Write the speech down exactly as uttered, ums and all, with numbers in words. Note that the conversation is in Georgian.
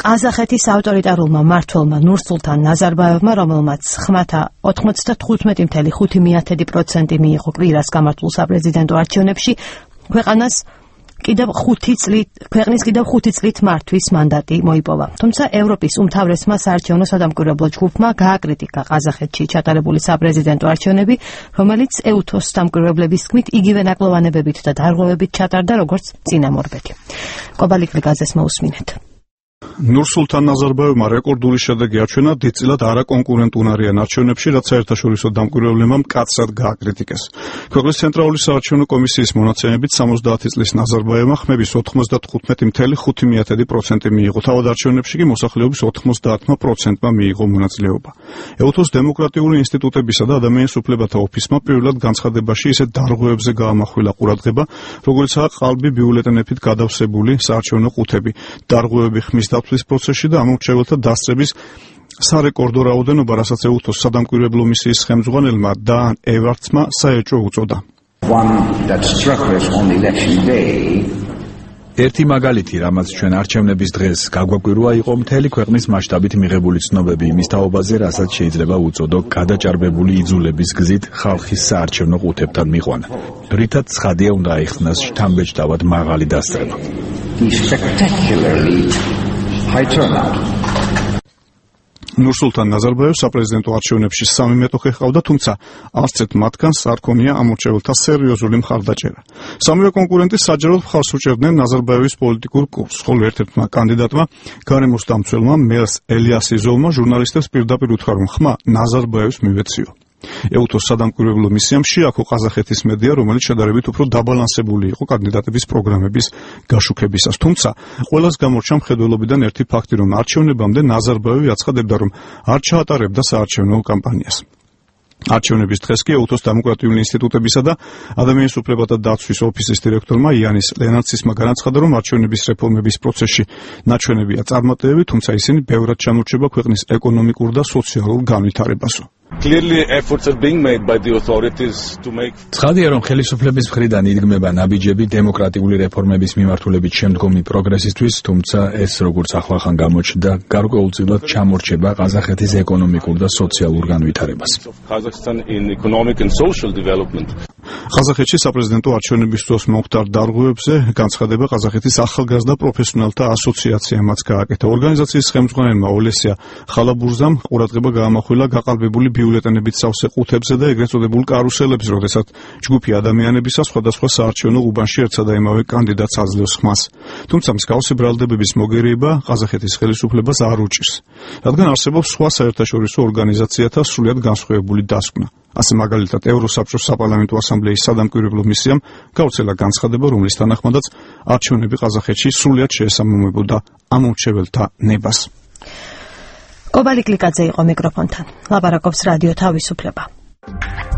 ყაზახეთის ავტორიტარულმა მმართველმა ნურსულთან ნაზარბაევმა, რომელმაც ხმათა ოთხმოცდათხუთმეტი целых ხუთი დесятых პროცენტი მიიღო კვირას გამართულ საპრეზიდენტო არჩევნებში, ქვეყანას კიდევ ხუთი წლით ქვეყნის კიდევ ხუთი წლით მართვის მანდატი მოიპოვა. თუმცა ევროპის უმთავრესმა საარჩევნო სადამკვირვებლო ჯგუფმა გააკრიტიკა ყაზახეთში ჩატარებული საპრეზიდენტო არჩევნები, რომელიც ეუთოს დამკვირვებლების თქმით იგივე ნაკლოვანებებით და დარღვევებით ჩატარდა, როგორც წინამორბედი. კობალიკლიკაძეს მოусმინეთ. ნურსულთან ნაზარბაევმა რეკორდული შედეგი აჩვენა დიდწილად არაკონკურენტუნარიან არჩევნებში, რაც საერთაშორისო დამკვირვებლებმა მკაცრად გააკრიტიკეს. ქვეყნის ცენტრალური საარჩევნო კომისიის მონაცემებით სამოცდაათი წლის ნაზარბაევმა ხმების ოთხმოცდათხუთმეტი целых ხუთი დесятых პროცენტი მიიღო. თავად არჩევნებში კი მოსახლეობის ოთხმოცდაათი პროცენტმა მიიღო მონაწილეობა. ეუთოს დემოკრატიული ინსტიტუტებისა და ადამიანის უფლებათა ოფისმა პირველად განცხადებაში ისეთ დარღვევებზე გაამახვილა ყურადღება, როგორიცაა ყალბი ბიულეტენებით გადავსებული საარჩევნო ყუთები, დარღვევები ხმის დაცვის პროცესში და ამორჩეველთა დასწრების სარეკორდო რაოდენობა, რასაც ეუთოს სადამკვირვებლო მისიის ხელმძღვანელმა დან ევარდსმა საეჭვო უწოდა. ერთი მაგალითი, რამაც ჩვენ არჩევნების დღეს გაგვაკვირვა, იყო მთელი ქვეყნის მასშტაბით მიღებული ცნობები იმის თაობაზე, რასაც შეიძლება უწოდო გადაჭარბებული იძულების გზით ხალხის საარჩევნო ყუთებთან მიყვანა, რითაც ცხადია უნდა აიხსნას შთამბეჭდავად მაღალი დასწრება. High turnout. ნურსულთან ნაზარბაევს საპრეზიდენტო არჩევნებში სამი მეტოქე ჰყავდა, თუმცა არც ერთ მათგანს არ ჰქონია ამორჩეველთა სერიოზული მხარდაჭერა. სამივე კონკურენტი საჯაროდ მხარს უჭერდნენ ნაზარბაევის პოლიტიკურ კურსს, ხოლო ერთ-ერთმა კანდიდატმა, გარემოს დამცველმა მელს ელიასიზოვმა ჟურნალისტებს პირდაპირ უთხრა, რომ ხმა ნაზარბაევს მივეციო. ეუთოს სადამკვირვებლო მისიამ შეაქო ყაზახეთის მედია, რომელიც შედარებით უფრო დაბალანსებული იყო კანდიდატების პროგრამების გაშუქებისას. თუმცა ყველას გამორჩა მხედველობიდან ერთი ფაქტი, რომ არჩევნებამდე ნაზარბაევი აცხადებდა, რომ არ ჩაატარებდა საარჩევნო კამპანიას. არჩევნების დღეს კი ეუთოს დემოკრატიული ინსტიტუტებისა და ადამიანის უფლებათა დაცვის ოფისის დირექტორმა იანის ლენარცისმა განაცხადა, რომ არჩევნების რეფორმების პროცესში ნაჩვენებია წარმატებები, თუმცა ისინი ბევრად ჩამორჩება ქვეყნის ეკონომიკურ და სოციალურ განვითარებასო. Clearly efforts are being made by the authorities to make ცხადია, რომ ხელისუფლების მხრიდან იდგმება ნაბიჯები დემოკრატიული რეფორმების მიმართულებით შემდგომი პროგრესისთვის, თუმცა ეს როგორც ახლახან გამოჩნდა, გარკვეულწილად ჩამორჩება ყაზახეთის ეკონომიკურ და სოციალურ განვითარებას. Kazakhstan in economic and social development. ყაზახეთში საპრეზიდენტო არჩევნების დროს მომხდარ დარღვევებზე განცხადება ყაზახეთის ახალგაზრდა პროფესიონალთა ასოციაციამაც გააკეთა. ორგანიზაციის ხელმძღვანელმა ოლესია ხალაბურზამ ყურადღება გაამახვილა გაყალბებული ბიულეტენებით სავსე ყუთებზე და ეგრეთ წოდებულ კარუსელებზე, როდესაც ჯგუფი ადამიანებისა სხვადასხვა საარჩევნო უბანში ერთსა და იმავე კანდიდატს აძლევს ხმას. თუმცა მსგავსი ბრალდებების მოგერიება ყაზახეთის ხელისუფლებას არ უჭირს, რადგან არსებობს სხვა საერთაშორისო ორგანიზაციათა სრულიად განსხვავებული დასკვნა. ასე მაგალითად ევროსაბჭოს საპარლამენტო ასამბლეის სადამკვირვებლო მისიამ გაუცელა განცხადება, რომლის თანახმადაც არჩევნები ყაზახეთში სრულიად შეესაბამებოდა ამორჩეველთა ნებას. კობალიკლიკაძე იყო მიკროფონთან. ლაპარაკობს რადიო თავისუფლება.